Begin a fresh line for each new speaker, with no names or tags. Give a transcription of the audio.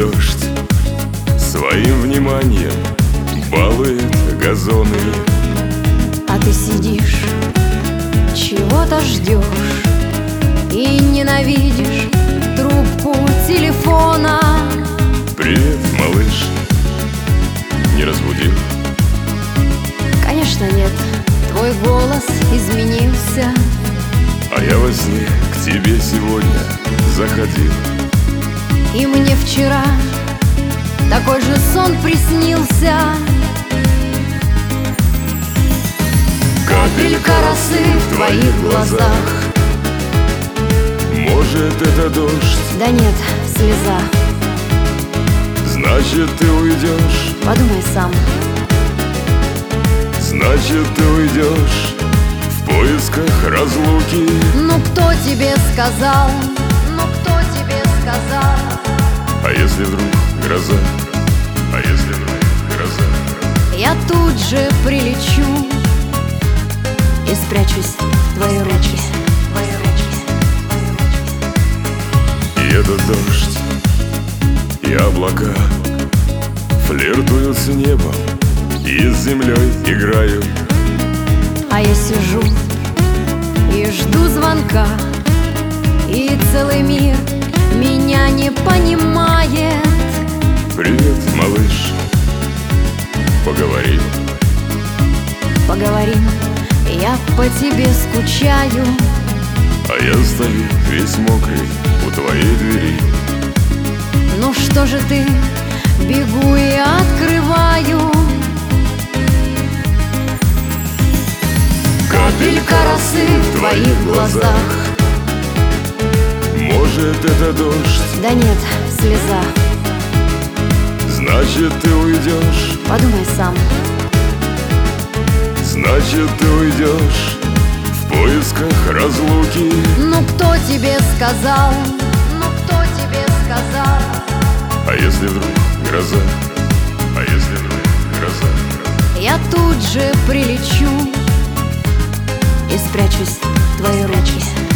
дождь своим вниманием балует газоны.
А ты сидишь, чего-то ждешь и ненавидишь трубку телефона.
Привет, малыш, не разбудил?
Конечно нет, твой голос изменился.
А я во сне к тебе сегодня заходил.
И мне вчера такой же сон приснился. Капелька росы в твоих глазах.
Может, это дождь?
Да нет, слеза.
Значит, ты уйдешь.
Подумай сам.
Значит, ты уйдешь в поисках разлуки.
Ну кто тебе сказал? Ну кто тебе сказал?
А если вдруг гроза? А если вдруг гроза?
Я тут же прилечу и спрячусь в твои руки.
И этот дождь, и облака флиртуют с небом и с землей играют.
А я сижу и жду звонка, и целый мир меня не понимает.
Привет, малыш, поговорим.
Поговорим, я по тебе скучаю.
А я стою весь мокрый у твоей двери.
Ну что же ты, бегу и открываю. Капелька росы в твоих глазах.
Может, это дождь?
Да нет, слеза.
Значит, ты уйдешь.
Подумай сам.
Значит, ты уйдешь в поисках разлуки.
Ну кто тебе сказал? Ну кто тебе сказал?
А если вдруг гроза? А если вдруг гроза?
Я тут же прилечу и спрячусь в твои руки.